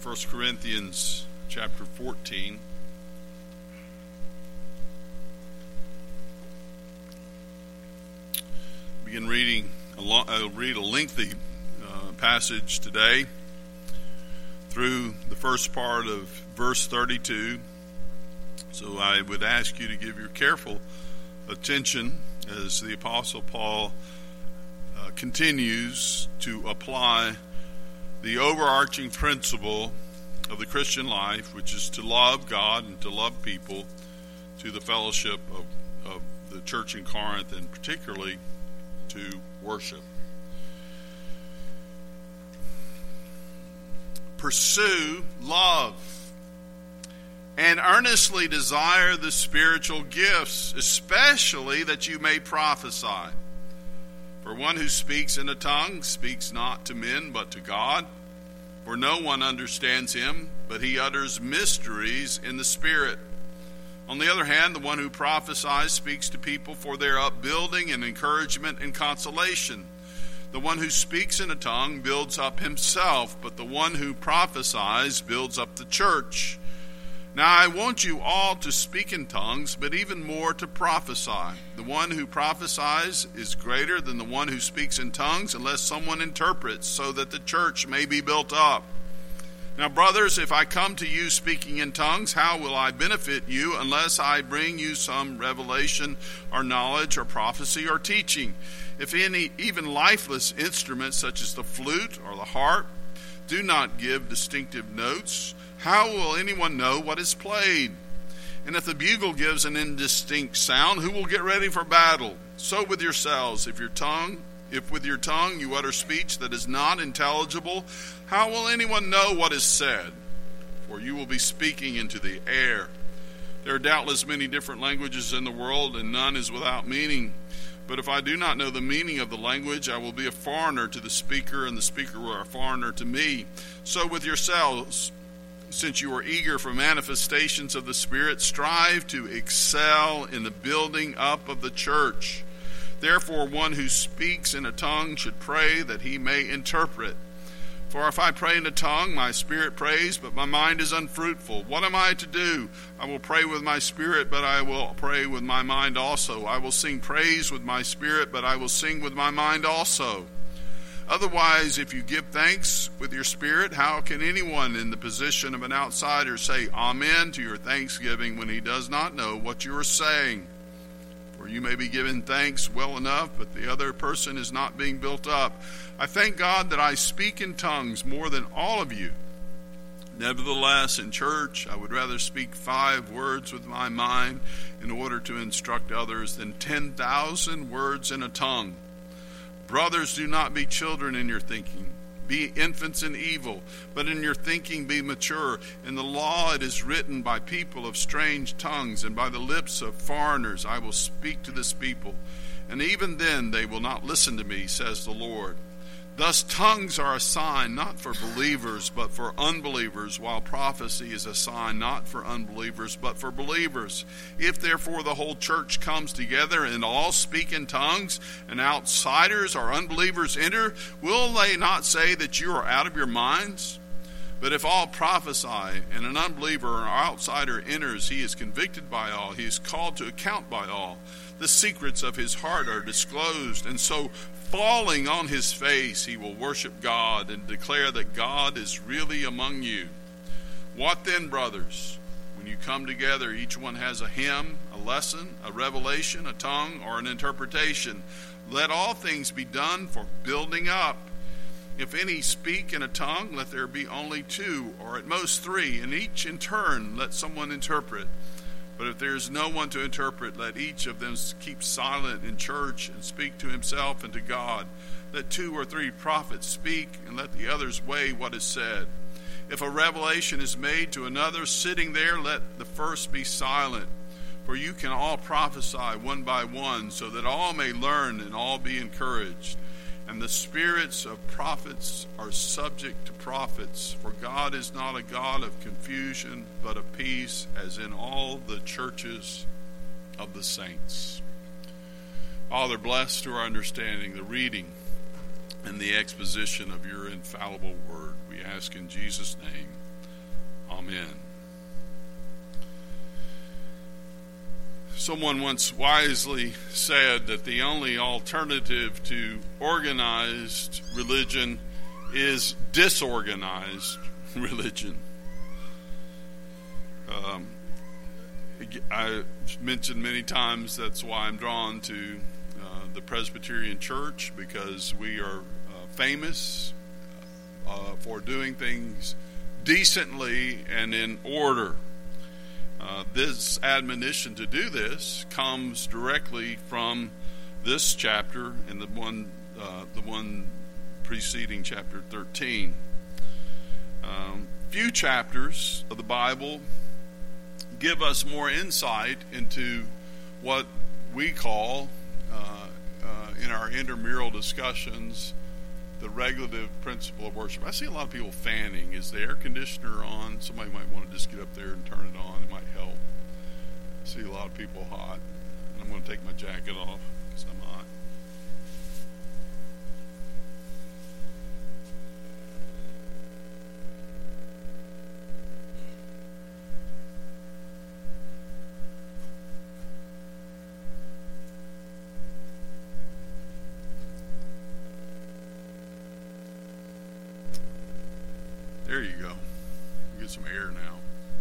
1 Corinthians chapter 14. Begin reading. I'll read a lengthy passage today through the first part of verse 32. So I would ask you to give your careful attention as the Apostle Paul continues to apply the overarching principle of the Christian life, which is to love God and to love people, to the fellowship of the church in Corinth, and particularly to worship. Pursue love and earnestly desire the spiritual gifts, especially that you may prophesy. For one who speaks in a tongue speaks not to men but to God, for no one understands him, but he utters mysteries in the Spirit. On the other hand, the one who prophesies speaks to people for their upbuilding and encouragement and consolation. The one who speaks in a tongue builds up himself, but the one who prophesies builds up the church. Now I want you all to speak in tongues, but even more to prophesy. The one who prophesies is greater than the one who speaks in tongues, unless someone interprets, so that the church may be built up. Now, brothers, if I come to you speaking in tongues, how will I benefit you unless I bring you some revelation or knowledge or prophecy or teaching? If any, even lifeless instruments such as the flute or the harp, do not give distinctive notes, how will anyone know what is played? And if the bugle gives an indistinct sound, who will get ready for battle? So with yourselves, if with your tongue you utter speech that is not intelligible, how will anyone know what is said? For you will be speaking into the air. There are doubtless many different languages in the world, and none is without meaning. But if I do not know the meaning of the language, I will be a foreigner to the speaker, and the speaker will be a foreigner to me. So with yourselves, since you are eager for manifestations of the Spirit, strive to excel in the building up of the church. Therefore, one who speaks in a tongue should pray that he may interpret. For if I pray in a tongue, my spirit prays, but my mind is unfruitful. What am I to do? I will pray with my spirit, but I will pray with my mind also. I will sing praise with my spirit, but I will sing with my mind also. Otherwise, if you give thanks with your spirit, how can anyone in the position of an outsider say amen to your thanksgiving when he does not know what you are saying? For you may be giving thanks well enough, but the other person is not being built up. I thank God that I speak in tongues more than all of you. Nevertheless, in church, I would rather speak 5 words with my mind in order to instruct others than 10,000 words in a tongue. Brothers, do not be children in your thinking. Be infants in evil, but in your thinking be mature. In the law it is written, by people of strange tongues and by the lips of foreigners I will speak to this people. And even then they will not listen to me, says the Lord. Thus tongues are a sign not for believers but for unbelievers, while prophecy is a sign not for unbelievers but for believers. If therefore the whole church comes together and all speak in tongues, and outsiders or unbelievers enter, will they not say that you are out of your minds? But if all prophesy, and an unbeliever or outsider enters, he is convicted by all, he is called to account by all. The secrets of his heart are disclosed, and so falling on his face, he will worship God and declare that God is really among you. What then, brothers? When you come together, each one has a hymn, a lesson, a revelation, a tongue, or an interpretation. Let all things be done for building up. If any speak in a tongue, let there be only 2, or at most 3, and each in turn let someone interpret. But if there is no one to interpret, let each of them keep silent in church and speak to himself and to God. Let 2 or 3 prophets speak, and let the others weigh what is said. If a revelation is made to another sitting there, let the first be silent. For you can all prophesy one by one, so that all may learn and all be encouraged. And the spirits of prophets are subject to prophets, for God is not a God of confusion, but of peace, as in all the churches of the saints. Father, bless to our understanding the reading and the exposition of your infallible word. We ask in Jesus' name, Amen. Someone once wisely said that the only alternative to organized religion is disorganized religion. I mentioned many times that's why I'm drawn to the Presbyterian Church, because we are famous for doing things decently and in order. This admonition to do this comes directly from this chapter and the one preceding chapter 13. Few chapters of the Bible give us more insight into what we call, in our intramural discussions, the regulative principle of worship. I see a lot of people fanning. Is the air conditioner on? Somebody might want to just get up there and turn it on. It might help. I see a lot of people hot. I'm going to take my jacket off because I'm hot. There you go. Get some air now.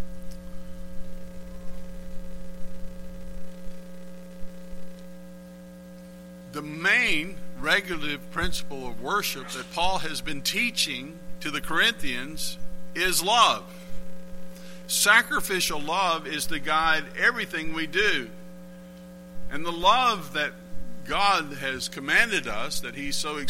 The main regulative principle of worship that Paul has been teaching to the Corinthians is love. Sacrificial love is to guide everything we do. And the love that God has commanded us, that he so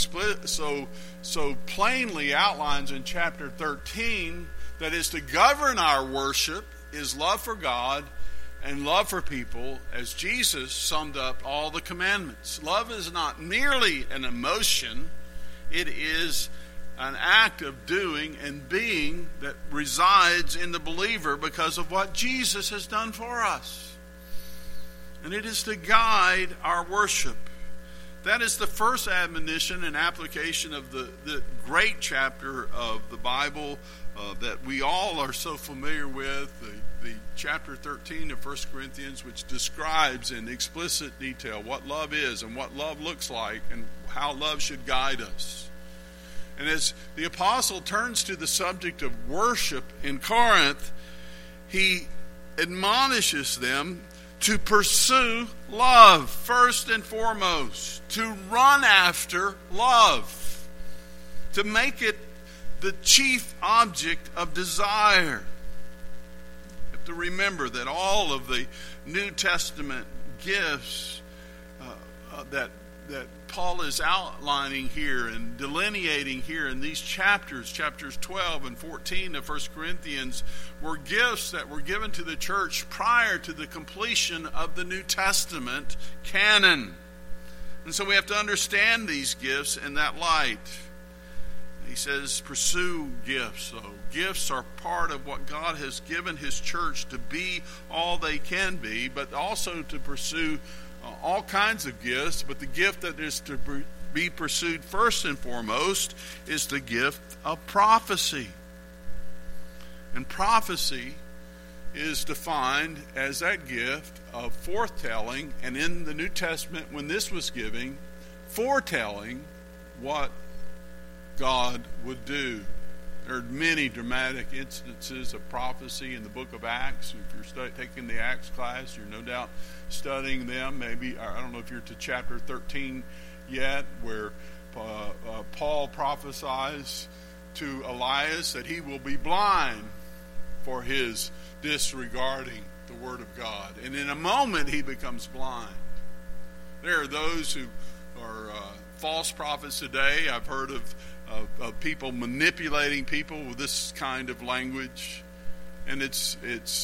plainly outlines in chapter 13, that is to govern our worship, is love for God and love for people, as Jesus summed up all the commandments. Love is not merely an emotion, it is an act of doing and being that resides in the believer because of what Jesus has done for us. And it is to guide our worship. That is the first admonition and application of the great chapter of the Bible that we all are so familiar with, the chapter 13 of 1 Corinthians, which describes in explicit detail what love is and what love looks like and how love should guide us. And as the apostle turns to the subject of worship in Corinth, he admonishes them to pursue love first and foremost, to run after love, to make it the chief object of desire. You have to remember that all of the New Testament gifts that Paul is outlining here and delineating here in these chapters 12 and 14 of 1 Corinthians, were gifts that were given to the church prior to the completion of the New Testament canon. And so we have to understand these gifts in that light. He says, pursue gifts. So gifts are part of what God has given his church to be all they can be, but also to pursue all kinds of gifts. But the gift that is to be pursued first and foremost is the gift of prophecy. And prophecy is defined as that gift of foretelling, and in the New Testament, when this was given, foretelling what God would do. There are many dramatic instances of prophecy in the book of Acts. If you're taking the Acts class, you're no doubt studying them. Maybe, I don't know if you're to chapter 13 yet, where Paul prophesies to Elias that he will be blind for his disregarding the word of God. And in a moment he becomes blind. There are those who are false prophets today. I've heard of people manipulating people with this kind of language, and it's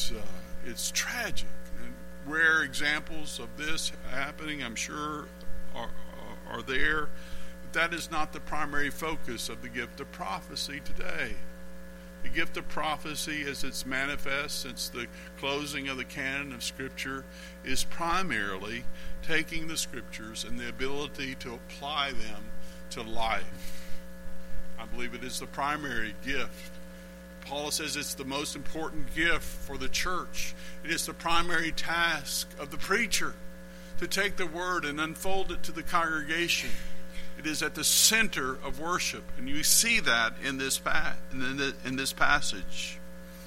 tragic. And rare examples of this happening, I'm sure, are there. But that is not the primary focus of the gift of prophecy today. The gift of prophecy, as it's manifest since the closing of the canon of Scripture, is primarily taking the Scriptures and the ability to apply them to life. I believe it is the primary gift Paul says it's the most important gift for the church. It is the primary task of the preacher to take the word and unfold it to the congregation. It is at the center of worship, and you see that in this passage.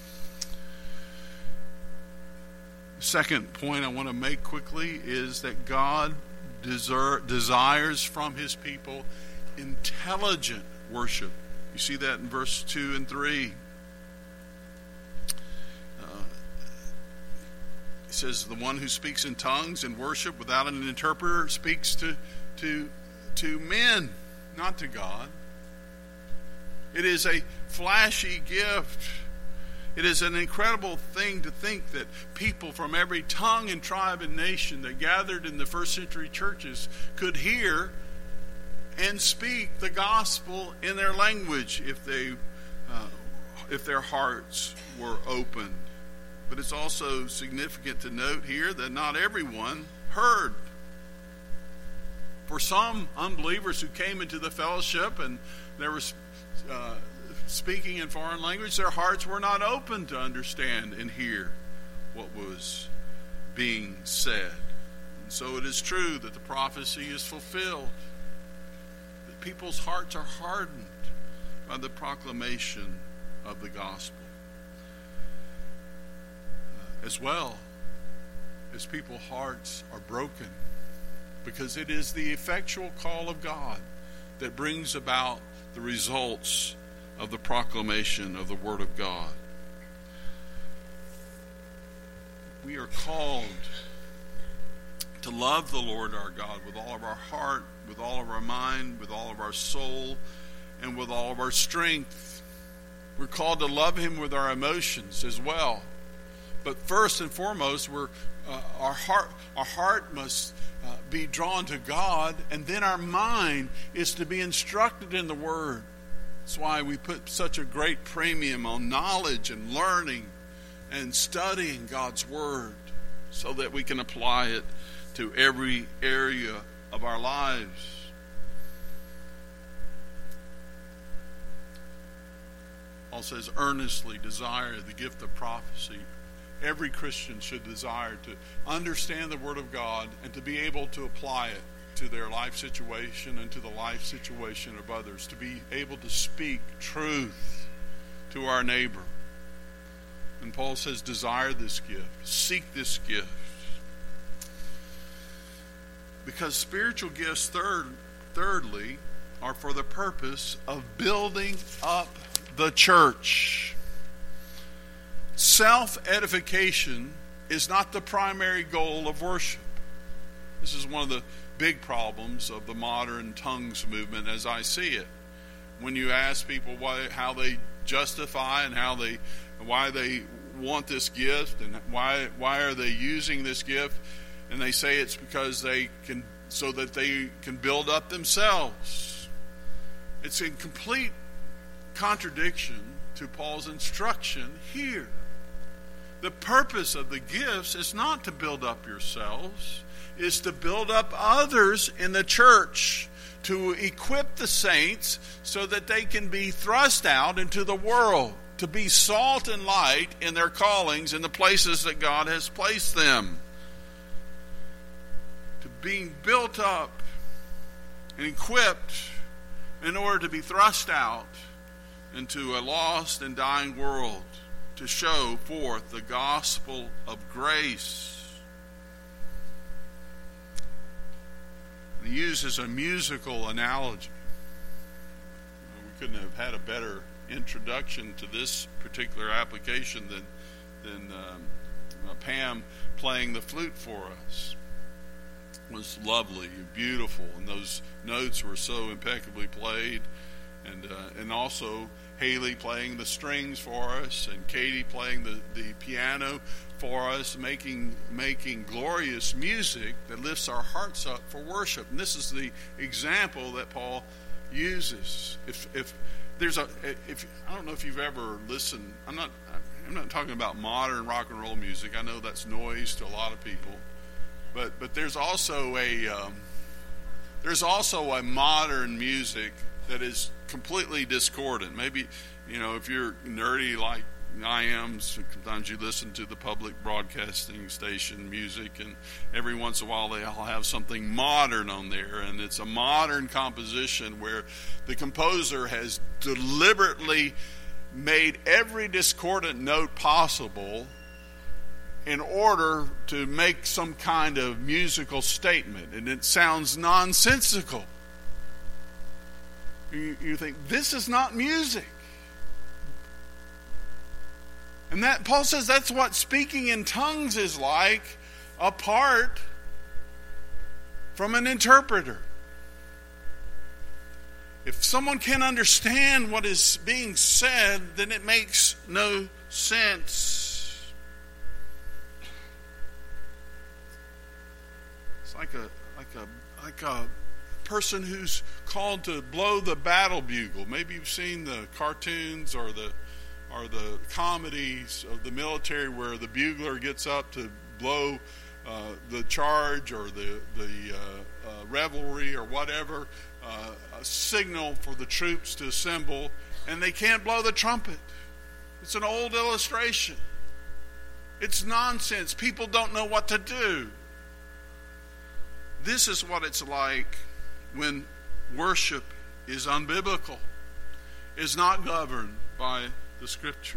The second point I want to make quickly is that God desires from his people intelligent worship. You see that in verse 2 and 3. He says, the one who speaks in tongues and worship without an interpreter speaks to men, not to God. It is a flashy gift. It is an incredible thing to think that people from every tongue and tribe and nation that gathered in the first century churches could hear and speak the gospel in their language if their hearts were opened. But it's also significant to note here that not everyone heard. For some unbelievers who came into the fellowship and there was speaking in foreign language, their hearts were not open to understand and hear what was being said. And so it is true that the prophecy is fulfilled, that people's hearts are hardened by the proclamation of the gospel. As well as people's hearts are broken, because it is the effectual call of God that brings about the results of the proclamation of the Word of God. We are called to love the Lord our God with all of our heart, with all of our mind, with all of our soul, and with all of our strength. We're called to love him with our emotions as well. But first and foremost, our heart must be drawn to God, and then our mind is to be instructed in the Word. That's why we put such a great premium on knowledge and learning and studying God's Word so that we can apply it to every area of our lives. Paul says, earnestly desire the gift of prophecy. Every Christian should desire to understand the Word of God and to be able to apply it to their life situation and to the life situation of others, to be able to speak truth to our neighbor. And Paul says, desire this gift, seek this gift. Because spiritual gifts, thirdly, are for the purpose of building up the church. Self-edification is not the primary goal of worship. This is one of the big problems of the modern tongues movement as I see it. When you ask people how they justify and why they want this gift and why are they using this gift, and they say it's because so that they can build up themselves. It's in complete contradiction to Paul's instruction here. The purpose of the gifts is not to build up yourselves, is to build up others in the church, to equip the saints so that they can be thrust out into the world, to be salt and light in their callings in the places that God has placed them, to being built up and equipped in order to be thrust out into a lost and dying world, to show forth the gospel of grace. He uses a musical analogy. We couldn't have had a better introduction to this particular application than Pam playing the flute for us. It was lovely and beautiful, and those notes were so impeccably played, and also Haley playing the strings for us, and Katie playing the piano for us, making glorious music that lifts our hearts up for worship. And this is the example that Paul uses. If I don't know if you've ever listened. I'm not talking about modern rock and roll music. I know that's noise to a lot of people, but there's also a modern music that is completely discordant. Maybe, if you're nerdy like I am, sometimes you listen to the public broadcasting station music, and every once in a while they all have something modern on there, and it's a modern composition where the composer has deliberately made every discordant note possible in order to make some kind of musical statement, and it sounds nonsensical. You think, this is not music. And that Paul says that's what speaking in tongues is like, apart from an interpreter. If someone can't understand what is being said, then it makes no sense. It's like a person who's called to blow the battle bugle. Maybe you've seen the cartoons or the comedies of the military where the bugler gets up to blow the charge or the revelry or whatever, a signal for the troops to assemble, and they can't blow the trumpet. It's an old illustration. It's nonsense. People don't know what to do. This is what it's like when worship is unbiblical, is not governed by the Scripture.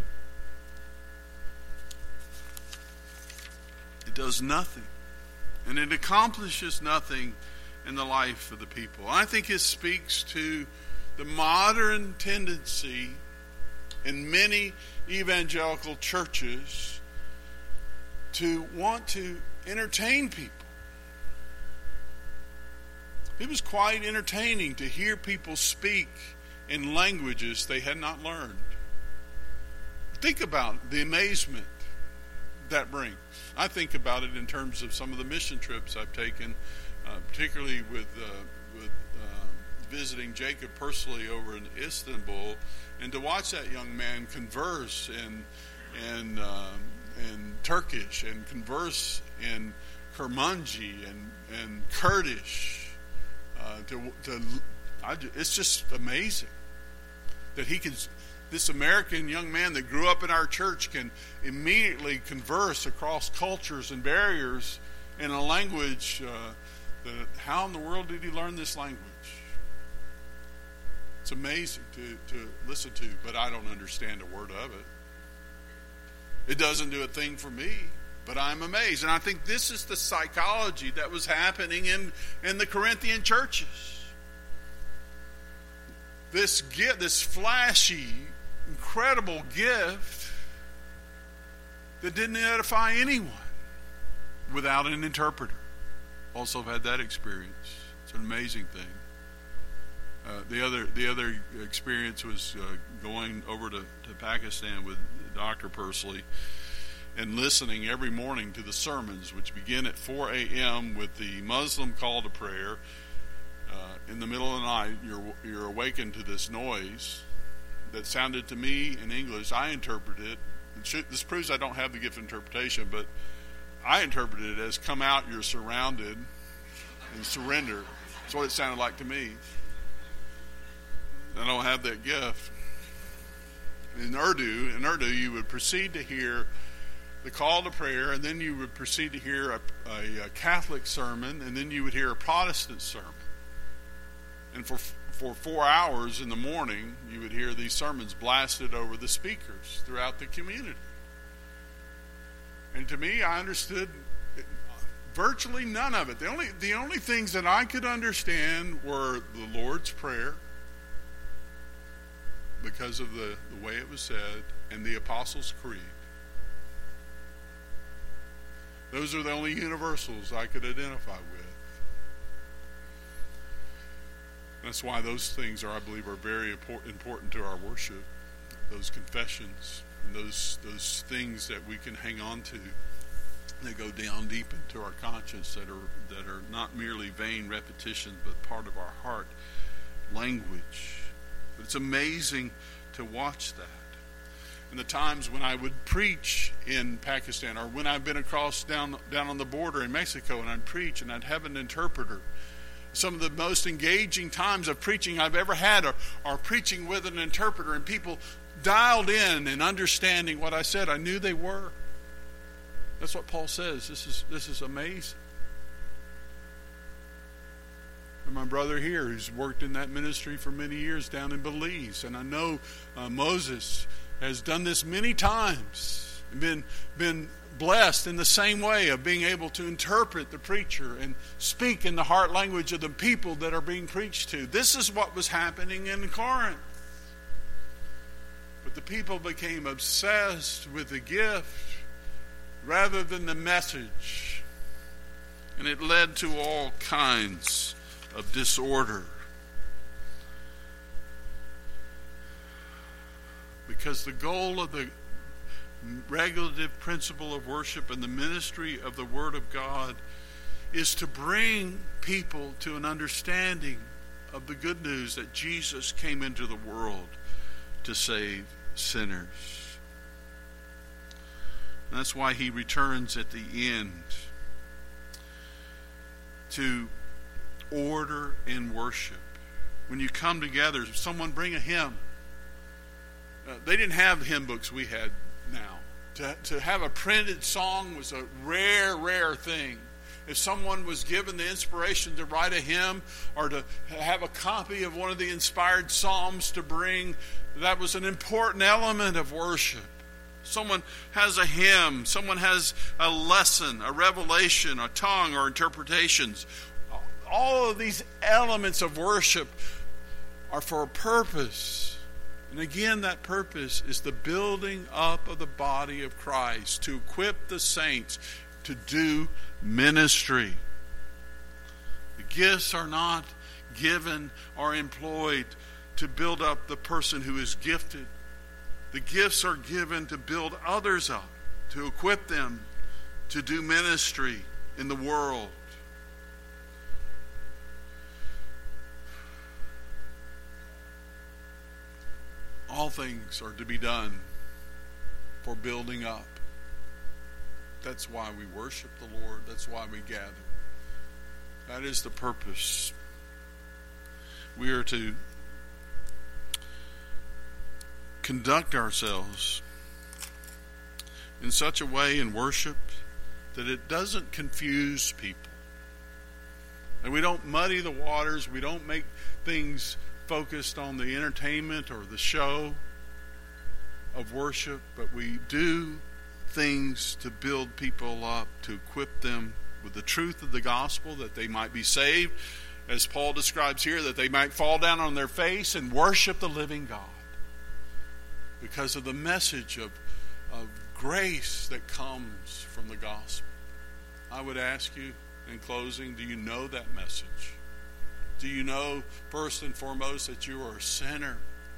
It does nothing, and it accomplishes nothing in the life of the people. I think it speaks to the modern tendency in many evangelical churches to want to entertain people. It was quite entertaining to hear people speak in languages they had not learned. Think about the amazement that brings. I think about it in terms of some of the mission trips I've taken, particularly with visiting Jacob personally over in Istanbul, and to watch that young man converse in Turkish and converse in Kurmanji and Kurdish. It's just amazing that this American young man that grew up in our church can immediately converse across cultures and barriers in a language how in the world did he learn this language? It's amazing to listen to, but I don't understand a word of it. It doesn't do a thing for me, but I'm amazed. And I think this is the psychology that was happening in the Corinthian churches. This gift, this flashy, incredible gift that didn't edify anyone without an interpreter. Also have had that experience. It's an amazing thing. The other experience was going over to Pakistan with Dr. Pursley and listening every morning to the sermons, which begin at 4 a.m. with the Muslim call to prayer. In the middle of the night, you're awakened to this noise that sounded to me in English. I interpreted it. This proves I don't have the gift of interpretation, but I interpreted it as come out, you're surrounded, and surrender. That's what it sounded like to me. I don't have that gift. In Urdu, you would proceed to hear the call to prayer, and then you would proceed to hear a Catholic sermon, and then you would hear a Protestant sermon. And for 4 hours in the morning, you would hear these sermons blasted over the speakers throughout the community. And to me, I understood virtually none of it. The only things that I could understand were the Lord's Prayer, because of the way it was said, and the Apostles' Creed. Those are the only universals I could identify with. That's why those things I believe are very important to our worship. Those confessions and those things that we can hang on to that go down deep into our conscience, that are not merely vain repetitions, but part of our heart language. But it's amazing to watch that. And the times when I would preach in Pakistan, or when I've been across down on the border in Mexico, and I'd preach and I'd have an interpreter, Some of the most engaging times of preaching I've ever had are preaching with an interpreter and people dialed in and understanding what I said. I knew they were. That's what Paul says. This is amazing. And my brother here, who's worked in that ministry for many years down in Belize, and I know Moses has done this many times and been blessed in the same way of being able to interpret the preacher and speak in the heart language of the people that are being preached to. This is what was happening in Corinth. But the people became obsessed with the gift rather than the message. And it led to all kinds of disorder. Because the goal of the regulative principle of worship and the ministry of the Word of God is to bring people to an understanding of the good news that Jesus came into the world to save sinners. And that's why he returns at the end to order and worship. When you come together, someone bring a hymn. They didn't have the hymn books we had now. To have a printed song was a rare thing. If someone was given the inspiration to write a hymn or to have a copy of one of the inspired psalms to bring, that was an important element of worship. Someone has a hymn, someone has a lesson, a revelation, a tongue, or interpretations. All of these elements of worship are for a purpose. And again, that purpose is the building up of the body of Christ, to equip the saints to do ministry. The gifts are not given or employed to build up the person who is gifted. The gifts are given to build others up, to equip them to do ministry in the world. All things are to be done for building up. That's why we worship the Lord. That's why we gather. That is the purpose. We are to conduct ourselves in such a way in worship that it doesn't confuse people. And we don't muddy the waters. We don't make things focused on the entertainment or the show of worship, but we do things to build people up, to equip them with the truth of the gospel, that they might be saved, as Paul describes here, that they might fall down on their face and worship the living God because of the message of grace that comes from the gospel. I would ask you in closing, do you know that message? Do you know, first and foremost, that you are a sinner,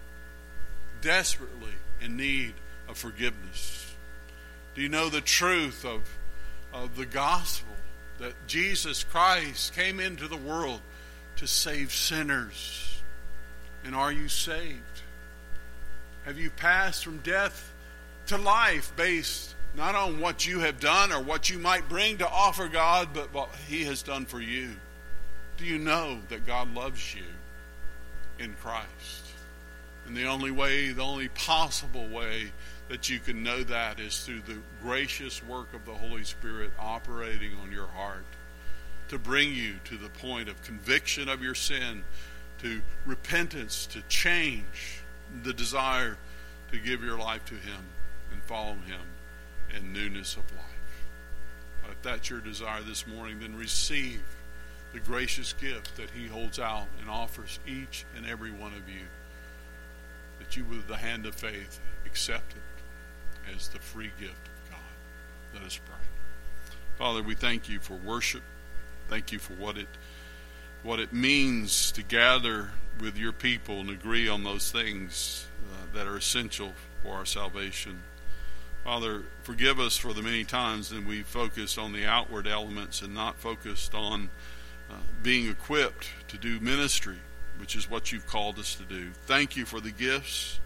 desperately in need of forgiveness? Do you know the truth of the gospel, that Jesus Christ came into the world to save sinners? And are you saved? Have you passed from death to life based not on what you have done or what you might bring to offer God, but what He has done for you? Do you know that God loves you in Christ? And the only possible way that you can know that is through the gracious work of the Holy Spirit operating on your heart to bring you to the point of conviction of your sin, to repentance, to change, the desire to give your life to Him and follow Him in newness of life. If that's your desire this morning, then receive the gracious gift that He holds out and offers each and every one of you, that you with the hand of faith accept it as the free gift of God. Let us pray. Father, we thank you for worship. Thank you for what it means to gather with your people and agree on those things that are essential for our salvation. Father, forgive us for the many times that we focused on the outward elements and not focused on being equipped to do ministry, which is what you've called us to do. Thank you for the gifts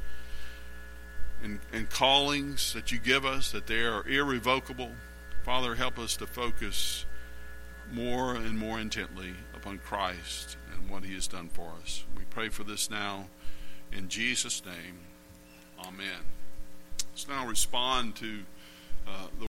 and callings that you give us, that they are irrevocable. Father, help us to focus more and more intently upon Christ and what he has done for us. We pray for this now in Jesus' name. Amen. Let's now respond to the